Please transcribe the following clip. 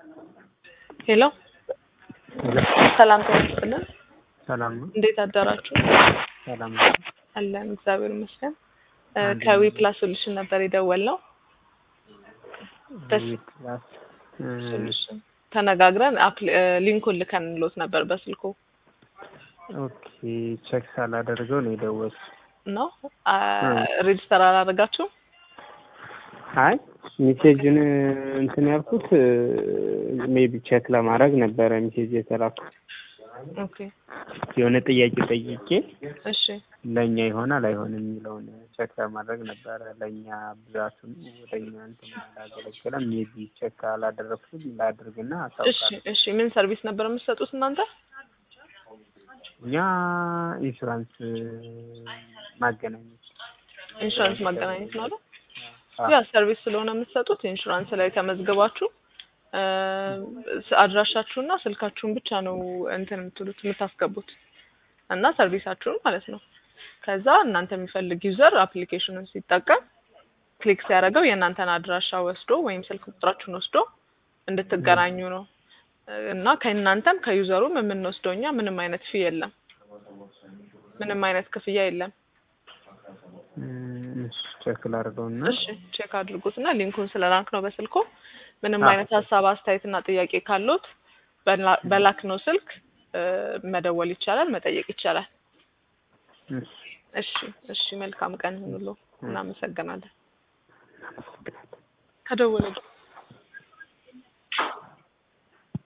ሄሎ ሰላም ተመስገን። ሰላም ነው። እንዴት አደራችሁ? ሰላም ነው። አለን እግዚአብሔር ይመስገን። ከዊ ፕላስ ሶሉሽን ነበር የደወልነው። ፕላስ ሶሉሽን ተነጋግረን ሊንኩን ልከንሎት ነበር በስልኩ ኦኬ። ቼክ ሳላደርገው ነው የደወልኩት ነው። ሬጅስተር አላደረጋችሁም? አይ ሜሴጅን እንትን ያልኩት ሜቢ ቼክ ለማድረግ ነበረ ሜሴጅ የተላኩት። ኦኬ የሆነ ጥያቄ ጠይቄ እሺ ለኛ ይሆናል አይሆንም የሚለውን ቼክ ለማድረግ ነበረ። ለኛ ብዛቱን ወደኛ እንትን ያላገለገለም ሜቢ ቼክ አላደረኩት ላድርግና አሳውቃለሁ። እሺ ምን ሰርቪስ ነበር የምትሰጡት እናንተ? እኛ ኢንሹራንስ ማገናኘት ማገናኘት ነው አይደል? ያ ሰርቪስ ስለሆነ የምትሰጡት ኢንሹራንስ ላይ ተመዝግባችሁ አድራሻችሁና ስልካችሁን ብቻ ነው እንትን የምታስገቡት እና ሰርቪሳችሁን ማለት ነው። ከዛ እናንተ የሚፈልግ ዩዘር አፕሊኬሽኑን ሲጠቀም ክሊክ ሲያደርገው የእናንተን አድራሻ ወስዶ ወይም ስልክ ቁጥራችሁን ወስዶ እንድትገናኙ ነው። እና ከእናንተም ከዩዘሩም የምንወስደው እኛ ምንም አይነት ፊ የለም። ምንም አይነት ክፍያ የለም። ቼክ ላድርገውና እሺ ቼክ አድርጉትና ሊንኩን ስለላክ ነው በስልኩ ምንም አይነት ሀሳብ አስተያየትና ጥያቄ ካሉት በላክ ነው ስልክ መደወል ይቻላል፣ መጠየቅ ይቻላል። እሺ መልካም ቀን ሁሉ እናመሰግናለን። ከደወለ